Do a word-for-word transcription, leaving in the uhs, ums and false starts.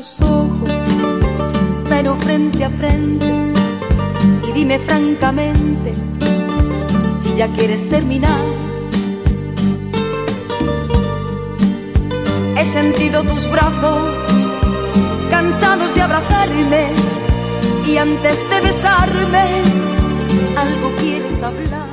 tus ojos, pero frente a frente, y dime francamente si ya quieres terminar. He sentido tus brazos cansados de abrazarme, y antes de besarme algo quieres hablar.